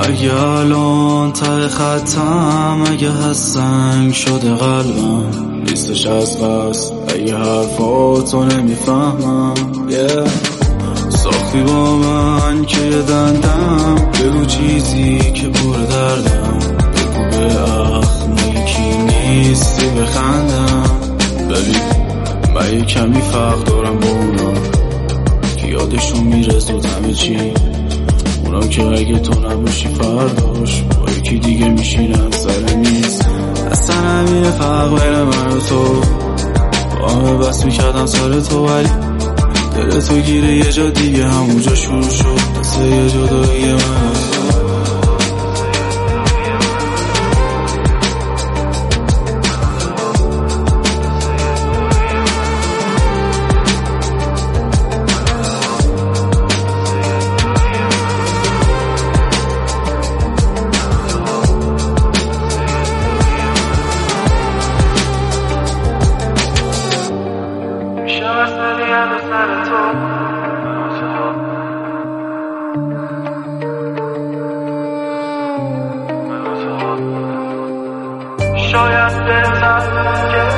اگه الان ته خطم، اگه هستنگ شده قلبم، نیستش از بس اگه حرفاتو نمیفهمم. ساختی با من که یه دندم، بگو چیزی که پر دردم، بگو به اخمی کی نیستی بخندم. ببین من یه کمی فرق دارم با اونا که یادشون میره زود همه چی، اونا که اگه تو نباشی فرداش با یکی دیگه میشینن سر میز. اصلا همینه فرق بین من و تو، با همه بس میکردم سر تو، ولی دل تو گیره یه جا دیگه، همونجا شروع شد قصه یه جدایی من. شاید بهتر که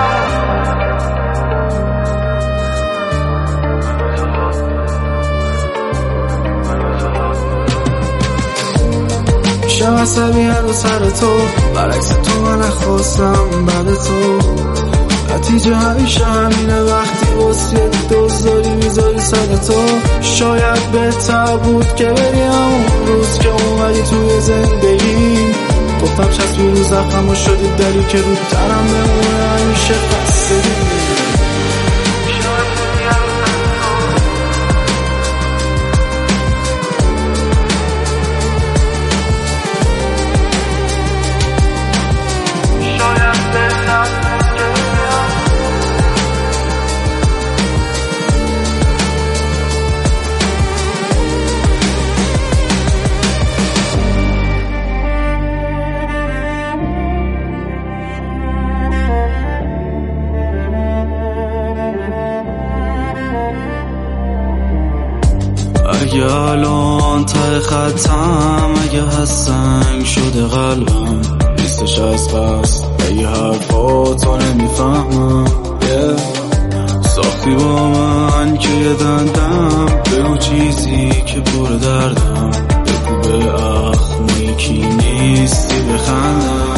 شب عصبی هر سر تو، برعکس تو من نخواستم بعد تو، نتیجه همیشه همینه وقتی واسه دوزاری میذاری سر تو. شاید بهتر بود که بری همون روز که اومدی توی زندگی، گفتم چسبی رو زخم و شدی دلی که رو ترم بمونه همیشه خستگی. اگه الان ته خطم، اگه هستنگ شده قلبم، نیستش از بس اگه حرفاتو نمیفهمم. ساختی با من که یه دندم، بگو چیزی که پر دردم، بگو به اخمی کی نیستی بخندم.